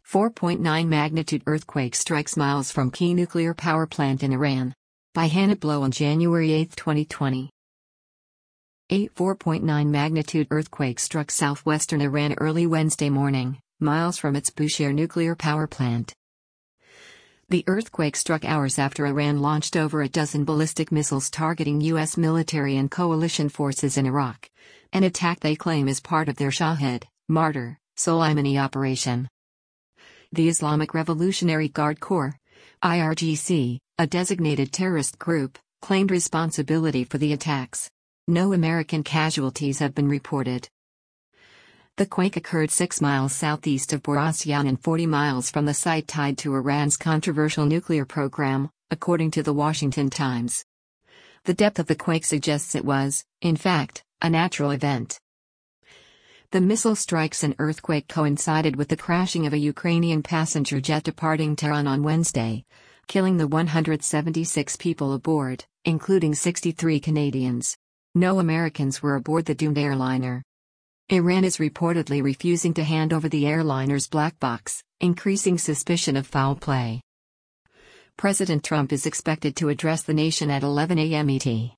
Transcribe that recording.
4.9 magnitude earthquake strikes miles from key nuclear power plant in Iran. By Hannah Blow on January 8, 2020. 4.9 magnitude earthquake struck southwestern Iran early Wednesday morning, miles from its Bushehr nuclear power plant. The earthquake struck hours after Iran launched over a dozen ballistic missiles targeting U.S. military and coalition forces in Iraq, an attack they claim is part of their Shahed, Martyr, Soleimani operation. The Islamic Revolutionary Guard Corps, IRGC, a designated terrorist group, claimed responsibility for the attacks. No American casualties have been reported. The quake occurred 6 miles southeast of Borasyan and 40 miles from the site tied to Iran's controversial nuclear program, according to the Washington Times. The depth of the quake suggests it was, in fact, a natural event. The missile strikes and earthquake coincided with the crashing of a Ukrainian passenger jet departing Tehran on Wednesday, killing the 176 people aboard, including 63 Canadians. No Americans were aboard the doomed airliner. Iran is reportedly refusing to hand over the airliner's black box, increasing suspicion of foul play. President Trump is expected to address the nation at 11 a.m. ET.